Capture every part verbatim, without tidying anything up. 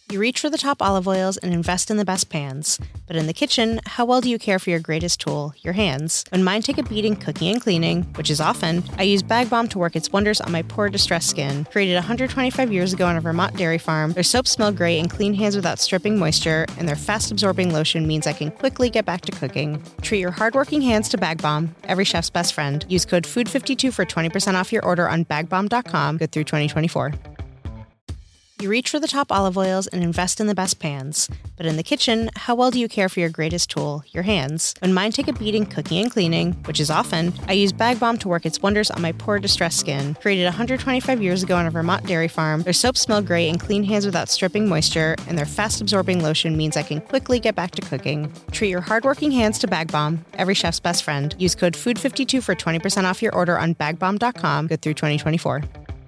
You reach for the top olive oils and invest in the best pans. But in the kitchen, how well do you care for your greatest tool, your hands? When mine take a beating cooking and cleaning, which is often, I use Bag Balm to work its wonders on my poor, distressed skin. Created one hundred twenty-five years ago on a Vermont dairy farm, their soaps smell great and clean hands without stripping moisture, and their fast-absorbing lotion means I can quickly get back to cooking. Treat your hardworking hands to Bag Balm, every chef's best friend. Use code food fifty-two for twenty percent off your order on bag balm dot com, good through twenty twenty-four. You reach for the top olive oils and invest in the best pans. But in the kitchen, how well do you care for your greatest tool, your hands? When mine take a beating cooking and cleaning, which is often, I use Bag Balm to work its wonders on my poor, distressed skin. Created one hundred twenty-five years ago on a Vermont dairy farm, their soaps smell great and clean hands without stripping moisture, and their fast-absorbing lotion means I can quickly get back to cooking. Treat your hardworking hands to Bag Balm, every chef's best friend. Use code food fifty-two for twenty percent off your order on bag balm dot com, good through twenty twenty-four.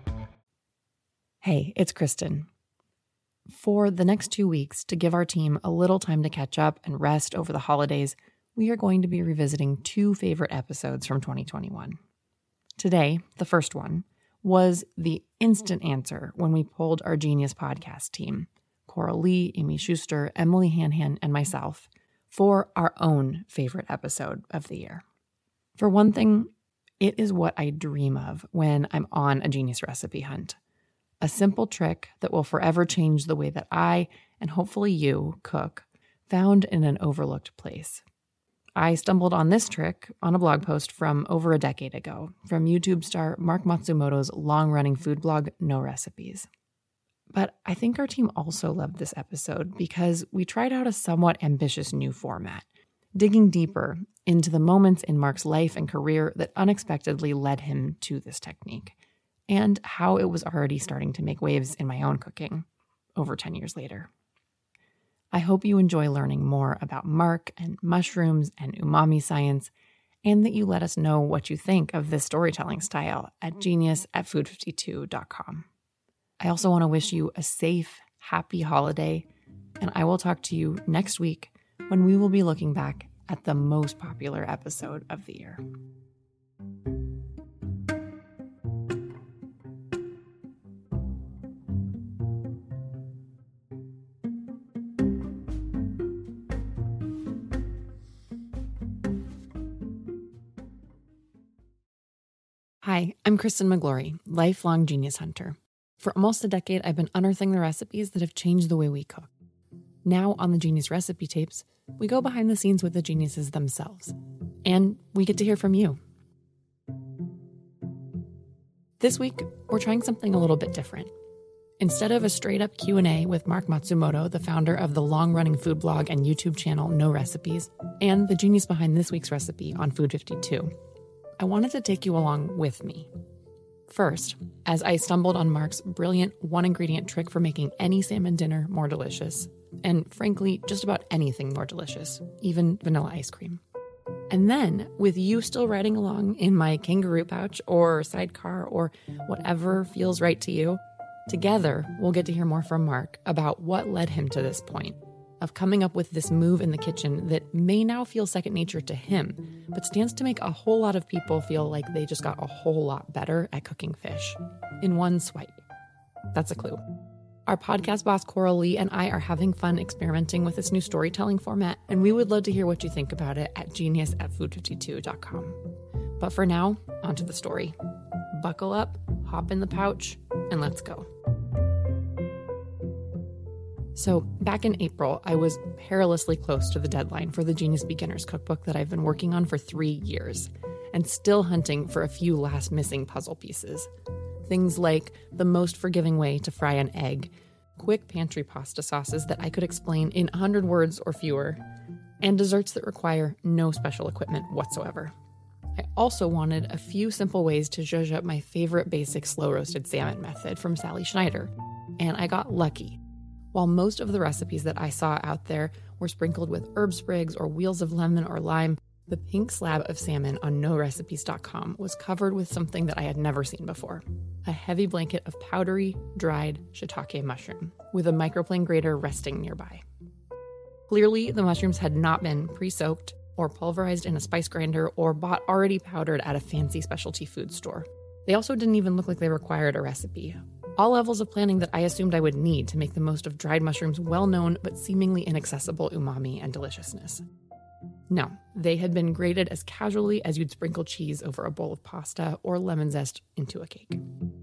Hey, it's Kristen. For the next two weeks, to give our team a little time to catch up and rest over the holidays, we are going to be revisiting two favorite episodes from twenty twenty-one. Today, the first one, was the instant answer when we polled our Genius podcast team, Coral Lee, Amy Schuster, Emily Hanhan, and myself, for our own favorite episode of the year. For one thing, it is what I dream of when I'm on a Genius recipe hunt. A simple trick that will forever change the way that I, and hopefully you, cook, found in an overlooked place. I stumbled on this trick on a blog post from over a decade ago from YouTube star Mark Matsumoto's long-running food blog, No Recipes. But I think our team also loved this episode because we tried out a somewhat ambitious new format, digging deeper into the moments in Mark's life and career that unexpectedly led him to this technique, and how it was already starting to make waves in my own cooking over ten years later. I hope you enjoy learning more about Mark and mushrooms and umami science, and that you let us know what you think of this storytelling style at genius at food fifty-two dot com. I also want to wish you a safe, happy holiday, and I will talk to you next week when we will be looking back at the most popular episode of the year. Hi, I'm Kristen McGlory, lifelong Genius hunter. For almost a decade, I've been unearthing the recipes that have changed the way we cook. Now, on the Genius Recipe Tapes, we go behind the scenes with the geniuses themselves. And we get to hear from you. This week, we're trying something a little bit different. Instead of a straight-up Q and A with Mark Matsumoto, the founder of the long-running food blog and YouTube channel No Recipes, and the genius behind this week's recipe on Food fifty-two, I wanted to take you along with me. First, as I stumbled on Mark's brilliant one-ingredient trick for making any salmon dinner more delicious, and frankly, just about anything more delicious, even vanilla ice cream. And then, with you still riding along in my kangaroo pouch or sidecar or whatever feels right to you, together we'll get to hear more from Mark about what led him to this point of coming up with this move in the kitchen that may now feel second nature to him, but stands to make a whole lot of people feel like they just got a whole lot better at cooking fish in one swipe. That's a clue. Our podcast boss, Coral Lee, and I are having fun experimenting with this new storytelling format, and we would love to hear what you think about it at genius at food fifty-two dot com. But for now, onto the story. Buckle up, hop in the pouch, and let's go. So back in April, I was perilously close to the deadline for the Genius Beginner's Cookbook that I've been working on for three years, and still hunting for a few last missing puzzle pieces. Things like the most forgiving way to fry an egg, quick pantry pasta sauces that I could explain in one hundred words or fewer, and desserts that require no special equipment whatsoever. I also wanted a few simple ways to zhuzh up my favorite basic slow-roasted salmon method from Sally Schneider, and I got lucky. While most of the recipes that I saw out there were sprinkled with herb sprigs or wheels of lemon or lime, the pink slab of salmon on no recipes dot com was covered with something that I had never seen before. A heavy blanket of powdery, dried shiitake mushroom, with a microplane grater resting nearby. Clearly, the mushrooms had not been pre-soaked or pulverized in a spice grinder or bought already powdered at a fancy specialty food store. They also didn't even look like they required a recipe. All levels of planning that I assumed I would need to make the most of dried mushrooms' well-known but seemingly inaccessible umami and deliciousness. No, they had been grated as casually as you'd sprinkle cheese over a bowl of pasta or lemon zest into a cake.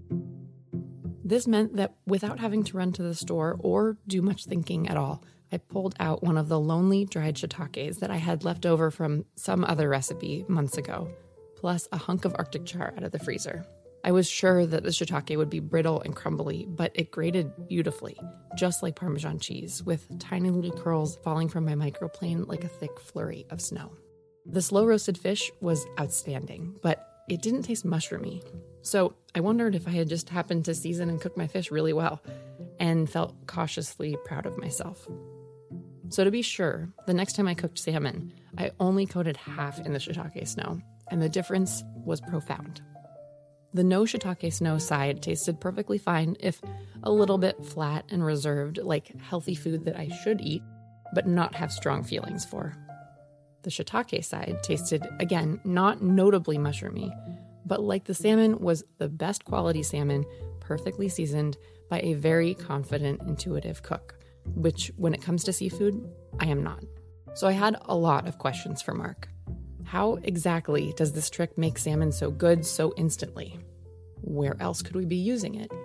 This meant that without having to run to the store or do much thinking at all, I pulled out one of the lonely dried shiitakes that I had left over from some other recipe months ago, plus a hunk of Arctic char out of the freezer. I was sure that the shiitake would be brittle and crumbly, but it grated beautifully, just like Parmesan cheese, with tiny little curls falling from my microplane like a thick flurry of snow. The slow-roasted fish was outstanding, but it didn't taste mushroomy. So I wondered if I had just happened to season and cook my fish really well, and felt cautiously proud of myself. So to be sure, the next time I cooked salmon, I only coated half in the shiitake snow, and the difference was profound. The no shiitake snow side tasted perfectly fine, if a little bit flat and reserved, like healthy food that I should eat, but not have strong feelings for. The shiitake side tasted, again, not notably mushroomy, but like the salmon was the best quality salmon, perfectly seasoned by a very confident, intuitive cook, which, when it comes to seafood, I am not. So I had a lot of questions for Mark. How exactly does this trick make salmon so good so instantly? Where else could we be using it?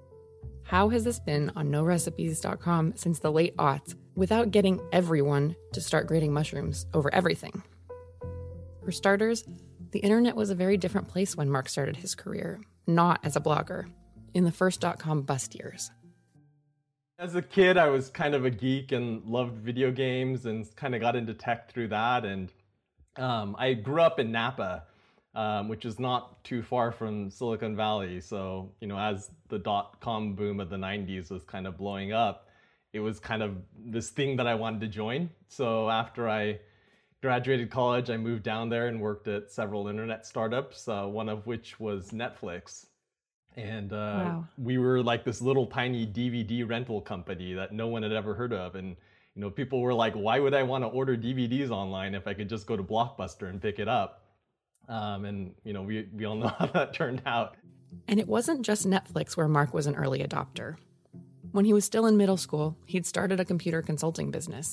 How has this been on no recipes dot com since the late aughts without getting everyone to start grating mushrooms over everything? For starters, the internet was a very different place when Mark started his career, not as a blogger, in the first dot-com bust years. As a kid, I was kind of a geek and loved video games and kind of got into tech through that. And um, I grew up in Napa, um, which is not too far from Silicon Valley. So, you know, as the dot-com boom of the nineties was kind of blowing up, it was kind of this thing that I wanted to join. So after I graduated college, I moved down there and worked at several internet startups, uh, one of which was Netflix. And uh, wow. we were like this little tiny D V D rental company that no one had ever heard of. And, you know, people were like, why would I want to order D V Ds online if I could just go to Blockbuster and pick it up? Um, and, you know, we, we all know how that turned out. And it wasn't just Netflix where Mark was an early adopter. When he was still in middle school, he'd started a computer consulting business.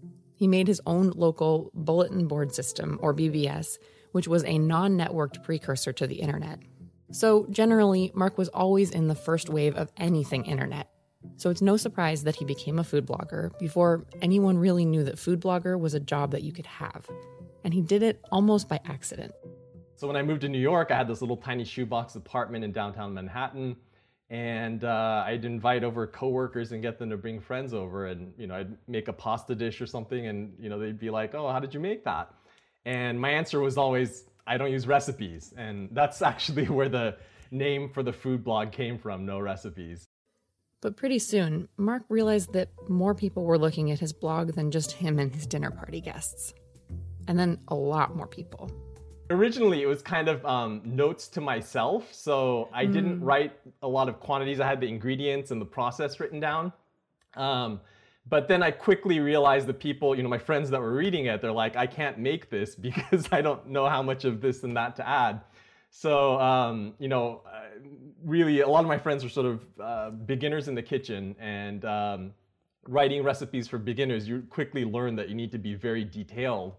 He made his own local bulletin board system, or B B S, which was a non-networked precursor to the internet. So generally, Mark was always in the first wave of anything internet. So it's no surprise that he became a food blogger before anyone really knew that food blogger was a job that you could have. And he did it almost by accident. So when I moved to New York, I had this little tiny shoebox apartment in downtown Manhattan. And uh, I'd invite over coworkers and get them to bring friends over. And, you know, I'd make a pasta dish or something. And, you know, they'd be like, oh, how did you make that? And my answer was always, I don't use recipes. And that's actually where the name for the food blog came from, No Recipes. But pretty soon, Mark realized that more people were looking at his blog than just him and his dinner party guests. And then a lot more people. Originally, it was kind of um, notes to myself. So I mm. didn't write a lot of quantities. I had the ingredients and the process written down. Um, But then I quickly realized that people, you know, my friends that were reading it, they're like, I can't make this because I don't know how much of this and that to add. So, um, you know, uh, really, a lot of my friends were sort of uh, beginners in the kitchen, and um, writing recipes for beginners, you quickly learn that you need to be very detailed.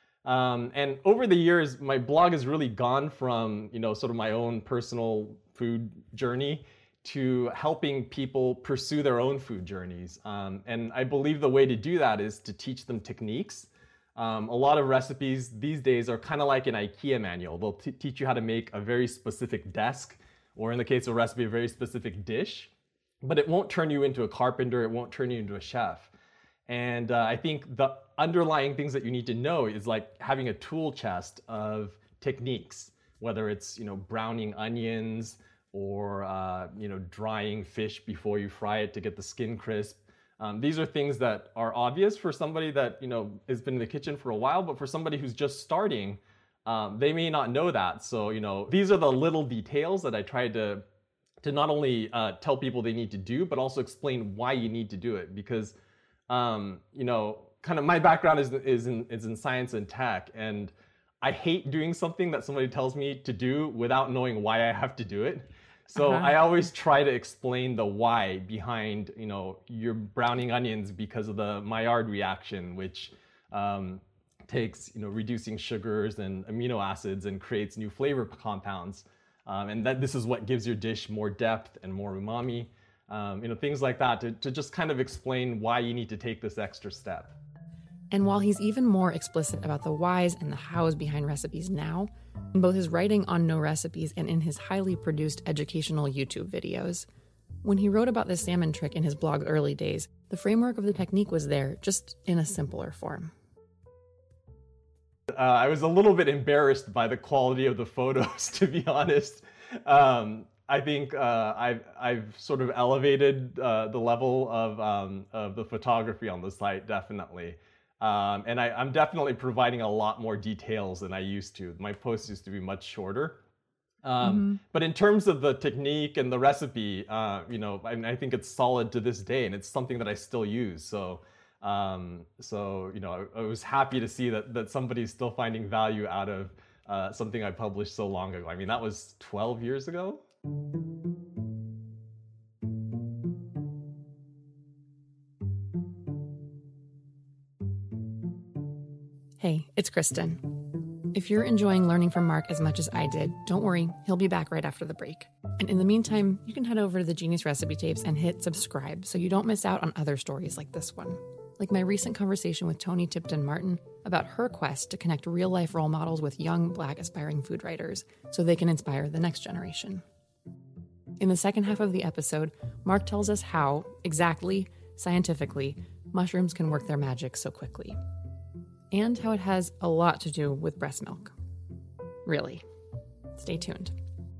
Um, and over the years, my blog has really gone from, you know, sort of my own personal food journey to helping people pursue their own food journeys. Um, and I believe the way to do that is to teach them techniques. Um, a lot of recipes these days are kind of like an IKEA manual. They'll t- teach you how to make a very specific desk, or in the case of a recipe, a very specific dish, but it won't turn you into a carpenter, it won't turn you into a chef. And uh, I think the underlying things that you need to know is like having a tool chest of techniques, whether it's, you know, browning onions, or uh, you know, drying fish before you fry it to get the skin crisp. Um, these are things that are obvious for somebody that, you know, has been in the kitchen for a while, but for somebody who's just starting, um, they may not know that. So, you know, these are the little details that I tried to to not only uh, tell people they need to do, but also explain why you need to do it. Because, um, you know, kind of my background is is in is in science and tech, and I hate doing something that somebody tells me to do without knowing why I have to do it. So Uh-huh. I always try to explain the why behind, you know, you're browning onions because of the Maillard reaction, which um, takes, you know, reducing sugars and amino acids and creates new flavor compounds. Um, and that this is what gives your dish more depth and more umami, um, you know, things like that to, to just kind of explain why you need to take this extra step. And while he's even more explicit about the whys and the hows behind recipes now, in both his writing on No Recipes and in his highly produced educational YouTube videos, when he wrote about the salmon trick in his blog early days, the framework of the technique was there, just in a simpler form. Uh, I was a little bit embarrassed by the quality of the photos, to be honest. Um, I think uh, I've, I've sort of elevated uh, the level of, um, of the photography on the site, definitely. Um, and I, I'm definitely providing a lot more details than I used to. My posts used to be much shorter. Um, Mm-hmm. But in terms of the technique and the recipe, uh, you know, I, I think it's solid to this day, and it's something that I still use. So, um, so you know, I, I was happy to see that that somebody's still finding value out of uh, something I published so long ago. I mean, that was twelve years ago. Hey, it's Kristen. If you're enjoying learning from Mark as much as I did, don't worry, he'll be back right after the break. And in the meantime, you can head over to the Genius Recipe Tapes and hit subscribe so you don't miss out on other stories like this one. Like my recent conversation with Toni Tipton Martin about her quest to connect real-life role models with young Black aspiring food writers so they can inspire the next generation. In the second half of the episode, Mark tells us how, exactly, scientifically, mushrooms can work their magic so quickly. And how it has a lot to do with breast milk. Really. Stay tuned.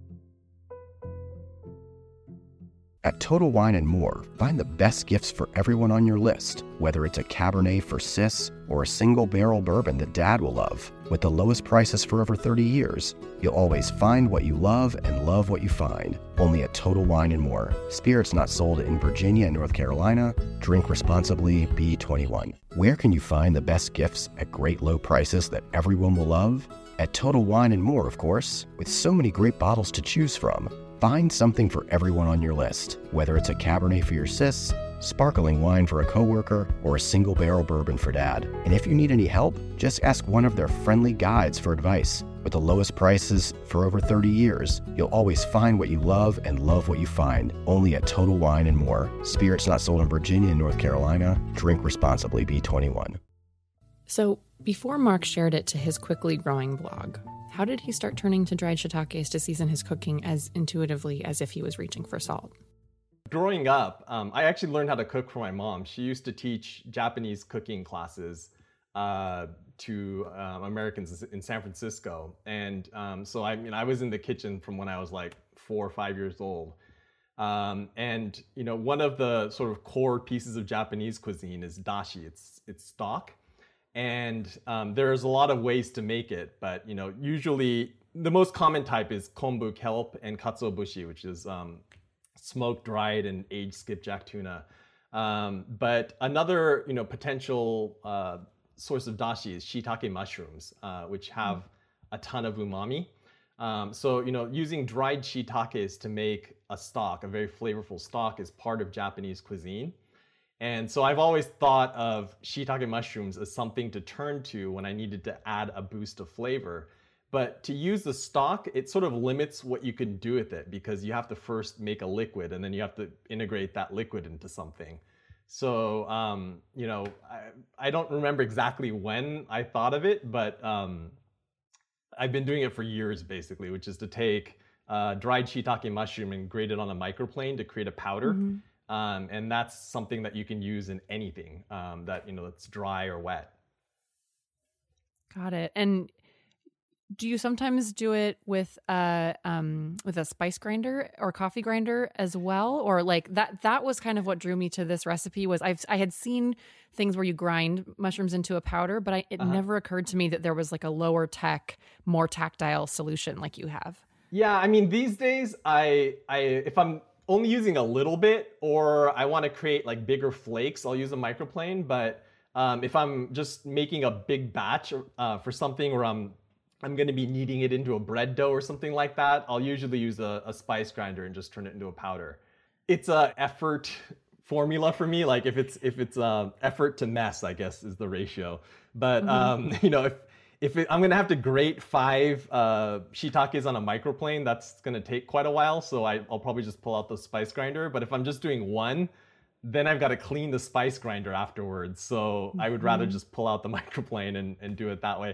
At Total Wine and More, find the best gifts for everyone on your list, whether it's a Cabernet for sis or a single barrel bourbon that Dad will love. With the lowest prices for over thirty years, you'll always find what you love and love what you find. Only at Total Wine and More. Spirits not sold in Virginia and North Carolina. Drink responsibly. B twenty-one. Where can you find the best gifts at great low prices that everyone will love? At Total Wine and More, of course. With so many great bottles to choose from, find something for everyone on your list. Whether it's a Cabernet for your sis, sparkling wine for a coworker, or a single barrel bourbon for Dad. And if you need any help, just ask one of their friendly guides for advice. With the lowest prices for over thirty years, you'll always find what you love and love what you find. Only at Total Wine and More. Spirits not sold in Virginia and North Carolina. Drink responsibly. B twenty-one. So, before Mark shared it to his quickly growing blog, how did he start turning to dried shiitakes to season his cooking as intuitively as if he was reaching for salt? Growing up, um, I actually learned how to cook from my mom. She used to teach Japanese cooking classes uh, to um, Americans in San Francisco. And um, so I mean, I was in the kitchen from when I was like four or five years old. Um, and you know, one of the sort of core pieces of Japanese cuisine is dashi. It's it's stock, and um, there's a lot of ways to make it. But you know, usually the most common type is kombu kelp and katsuobushi, which is um, smoked, dried, and aged skipjack tuna. Um, but another, you know, potential uh, source of dashi is shiitake mushrooms, uh, which have a ton of umami. Um, so, you know, using dried shiitakes to make a stock, a very flavorful stock, is part of Japanese cuisine. And so I've always thought of shiitake mushrooms as something to turn to when I needed to add a boost of flavor. But to use the stock, it sort of limits what you can do with it because you have to first make a liquid and then you have to integrate that liquid into something. So, um, you know, I, I don't remember exactly when I thought of it, but um, I've been doing it for years, basically, which is to take uh, dried shiitake mushroom and grate it on a microplane to create a powder. Mm-hmm. Um, and that's something that you can use in anything um, that, you know, that's dry or wet. Got it. And do you sometimes do it with a um, with a spice grinder or coffee grinder as well, or like that? That was kind of what drew me to this recipe. Was I've I had seen things where you grind mushrooms into a powder, but I, it uh-huh. never occurred to me that there was like a lower tech, more tactile solution like you have. Yeah, I mean these days, I I if I'm only using a little bit, or I want to create like bigger flakes, I'll use a microplane. But um, if I'm just making a big batch uh, for something where I'm I'm going to be kneading it into a bread dough or something like that, I'll usually use a, a spice grinder and just turn it into a powder. It's a effort formula for me. Like if it's if it's um, effort to mess, I guess is the ratio. But mm-hmm. um, you know, if if it, I'm going to have to grate five uh, shiitakes on a microplane, that's going to take quite a while. So I, I'll probably just pull out the spice grinder. But if I'm just doing one, then I've got to clean the spice grinder afterwards. So mm-hmm. I would rather just pull out the microplane and, and do it that way.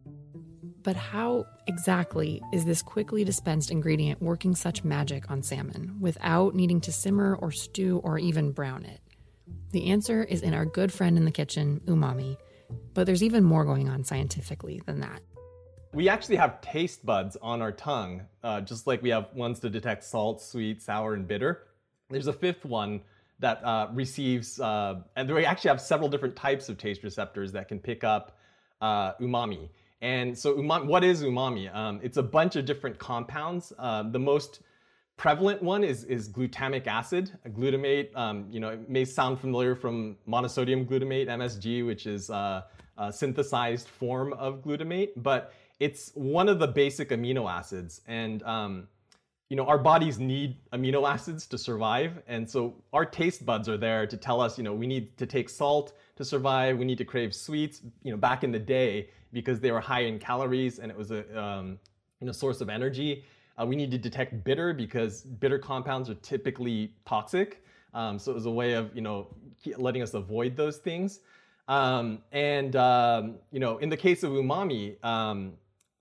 But how exactly is this quickly dispensed ingredient working such magic on salmon without needing to simmer or stew or even brown it? The answer is in our good friend in the kitchen, umami. But there's even more going on scientifically than that. We actually have taste buds on our tongue, uh, just like we have ones to detect salt, sweet, sour, and bitter. There's a fifth one that uh, receives, uh, and we actually have several different types of taste receptors that can pick up uh, umami. And so umami, what is umami? Um, it's a bunch of different compounds. Uh, the most prevalent one is, is glutamic acid, a glutamate. Um, you know, it may sound familiar from monosodium glutamate, M S G, which is uh, a synthesized form of glutamate, but it's one of the basic amino acids. And um, you know, our bodies need amino acids to survive. And so our taste buds are there to tell us, you know, we need to take salt to survive. We need to crave sweets, you know, back in the day, because they were high in calories and it was a um, you know, source of energy. Uh, we need to detect bitter because bitter compounds are typically toxic. Um, so it was a way of, you know, letting us avoid those things. Um, and, um, you know, in the case of umami, um,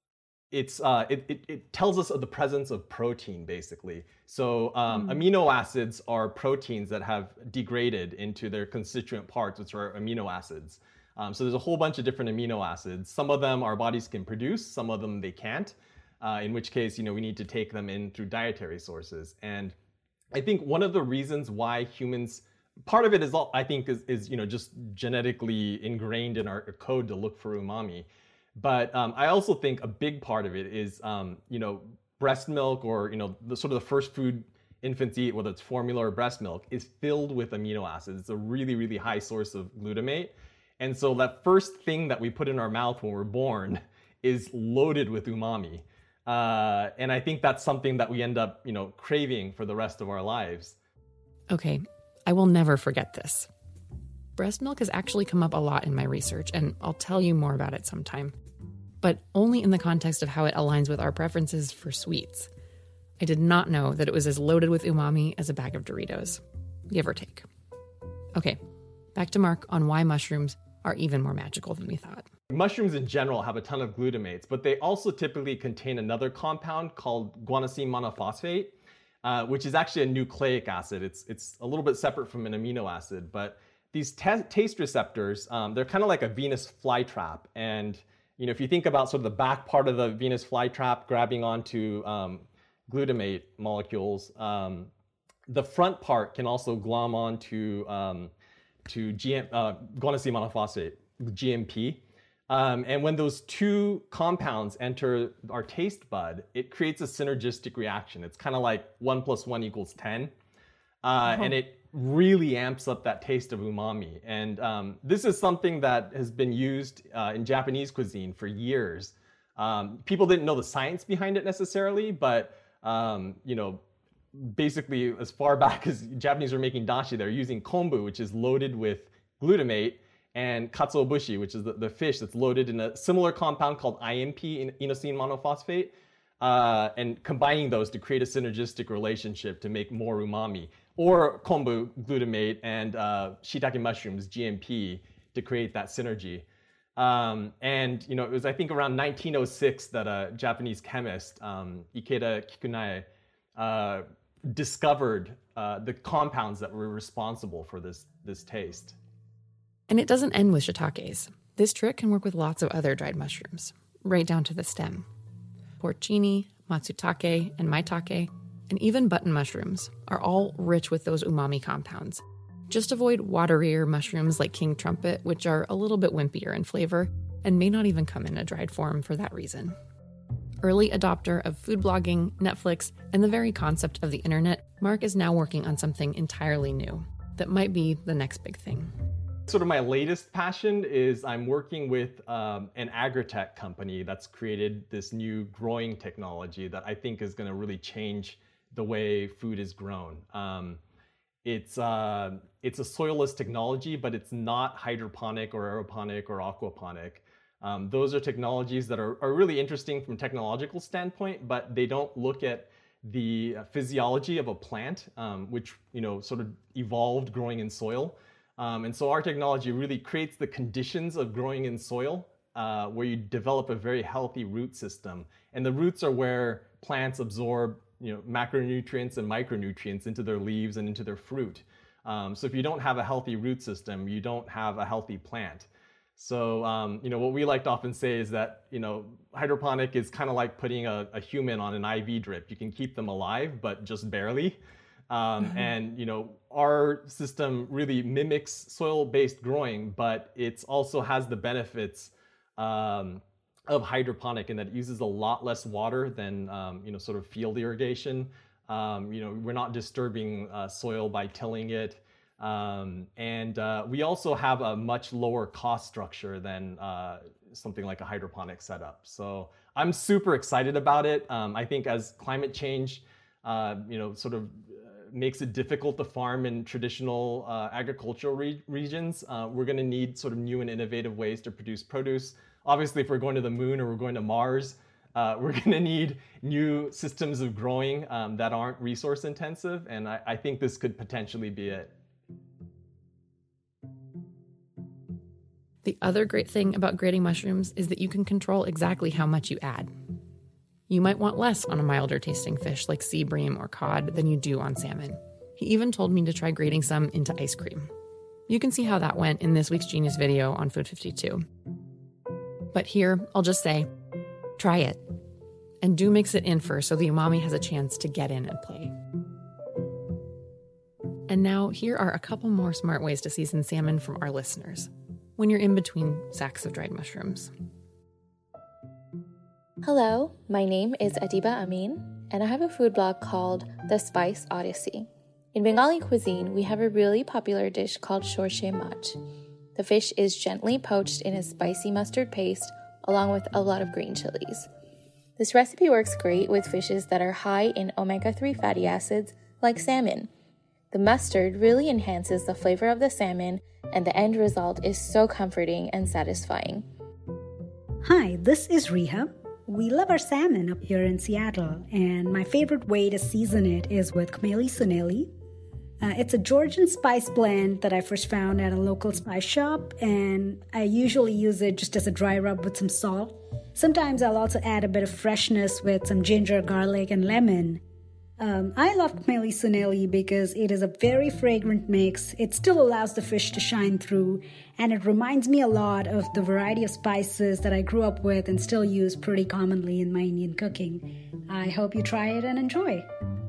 it's uh, it, it, it tells us of the presence of protein, basically. So um, mm. amino acids are proteins that have degraded into their constituent parts, which are amino acids. Um, so there's a whole bunch of different amino acids. Some of them our bodies can produce, some of them they can't, uh, in which case, you know, we need to take them in through dietary sources. And I think one of the reasons why humans, part of it is, all, I think, is, is, you know, just genetically ingrained in our code to look for umami. But um, I also think a big part of it is, um, you know, breast milk or, you know, the sort of the first food infants eat, whether it's formula or breast milk, is filled with amino acids. It's a really, really high source of glutamate. And so that first thing that we put in our mouth when we're born is loaded with umami. Uh, and I think that's something that we end up, you know, craving for the rest of our lives. Okay, I will never forget this. Breast milk has actually come up a lot in my research, and I'll tell you more about it sometime. But only in the context of how it aligns with our preferences for sweets. I did not know that it was as loaded with umami as a bag of Doritos. Give or take. Okay, back to Mark on why mushrooms are even more magical than we thought. Mushrooms in general have a ton of glutamates, but they also typically contain another compound called guanosine monophosphate, uh, which is actually a nucleic acid. It's, it's a little bit separate from an amino acid, but these t- taste receptors, um, they're kind of like a Venus flytrap. And you know, if you think about sort of the back part of the Venus flytrap grabbing onto um, glutamate molecules, um, the front part can also glom onto um, to G M, uh, guanosine monophosphate, G M P. Um, and when those two compounds enter our taste bud, it creates a synergistic reaction. It's kind of like one plus one equals ten. Uh, uh-huh. And it really amps up that taste of umami. And um, this is something that has been used uh, in Japanese cuisine for years. Um, people didn't know the science behind it necessarily, but um, you know, basically as far back as Japanese were making dashi, they're using kombu, which is loaded with glutamate, and katsuobushi, which is the, the fish that's loaded in a similar compound called I M P, inosine monophosphate, uh, and combining those to create a synergistic relationship to make more umami. Or kombu, glutamate, and uh, shiitake mushrooms, G M P, to create that synergy. Um, and you know, it was, I think, around nineteen oh six that a Japanese chemist, um, Ikeda Kikunae, uh, discovered uh, the compounds that were responsible for this, this taste. And it doesn't end with shiitakes. This trick can work with lots of other dried mushrooms, right down to the stem. Porcini, matsutake, and maitake, and even button mushrooms are all rich with those umami compounds. Just avoid waterier mushrooms like king trumpet, which are a little bit wimpier in flavor and may not even come in a dried form for that reason. Early adopter of food blogging, Netflix, and the very concept of the internet, Mark is now working on something entirely new that might be the next big thing. Sort of my latest passion is I'm working with um, an agritech company that's created this new growing technology that I think is going to really change the way food is grown. Um, it's uh, it's a soilless technology, but it's not hydroponic or aeroponic or aquaponic. Um, those are technologies that are, are really interesting from a technological standpoint, but they don't look at the physiology of a plant, um, which you know sort of evolved growing in soil. Um, and so our technology really creates the conditions of growing in soil uh, where you develop a very healthy root system. And the roots are where plants absorb you know, macronutrients and micronutrients into their leaves and into their fruit. Um, so if you don't have a healthy root system, you don't have a healthy plant. So um, you know, what we like to often say is that you know, hydroponic is kind of like putting a, a human on an I V drip. You can keep them alive, but just barely. Um, mm-hmm. And you know, our system really mimics soil-based growing, but it also has the benefits um, of hydroponic in that it uses a lot less water than um, you know, sort of field irrigation. Um, you know, we're not disturbing uh, soil by tilling it, um, and uh, we also have a much lower cost structure than uh, something like a hydroponic setup. So I'm super excited about it. Um, I think as climate change, uh, you know, sort of makes it difficult to farm in traditional uh, agricultural re- regions. Uh, we're going to need sort of new and innovative ways to produce produce. Obviously, if we're going to the moon or we're going to Mars, uh, we're going to need new systems of growing um, that aren't resource intensive. And I, I think this could potentially be it. The other great thing about grating mushrooms is that you can control exactly how much you add. You might want less on a milder tasting fish like sea bream or cod than you do on salmon. He even told me to try grating some into ice cream. You can see how that went in this week's Genius video on Food fifty-two. But here, I'll just say, try it. And do mix it in first so the umami has a chance to get in and play. And now, here are a couple more smart ways to season salmon from our listeners when you're in between sacks of dried mushrooms. Hello, my name is Adiba Amin, and I have a food blog called The Spice Odyssey. In Bengali cuisine, we have a really popular dish called shorshe mach. The fish is gently poached in a spicy mustard paste, along with a lot of green chilies. This recipe works great with fishes that are high in omega three fatty acids, like salmon. The mustard really enhances the flavor of the salmon, and the end result is so comforting and satisfying. Hi, this is Riha. We love our salmon up here in Seattle, and my favorite way to season it is with Khmeli Suneli. Uh, it's a Georgian spice blend that I first found at a local spice shop, and I usually use it just as a dry rub with some salt. Sometimes I'll also add a bit of freshness with some ginger, garlic, and lemon. Um, I love Khmeli Suneli because it is a very fragrant mix. It still allows the fish to shine through, and it reminds me a lot of the variety of spices that I grew up with and still use pretty commonly in my Indian cooking. I hope you try it and enjoy.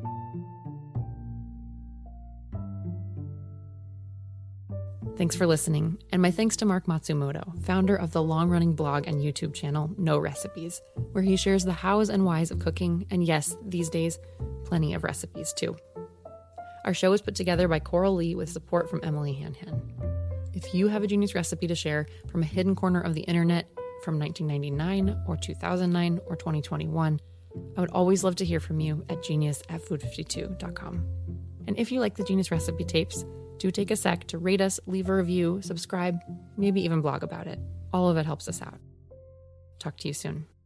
Thanks for listening, and my thanks to Mark Matsumoto, founder of the long-running blog and YouTube channel No Recipes, where he shares the hows and whys of cooking, and yes, these days, plenty of recipes too. Our show is put together by Coral Lee with support from Emily Hanhan. If you have a genius recipe to share from a hidden corner of the internet from nineteen ninety-nine or two thousand nine or twenty twenty-one, I would always love to hear from you at genius at food fifty-two dot com. And if you like the Genius Recipe tapes, do take a sec to rate us, leave a review, subscribe, maybe even blog about it. All of it helps us out. Talk to you soon.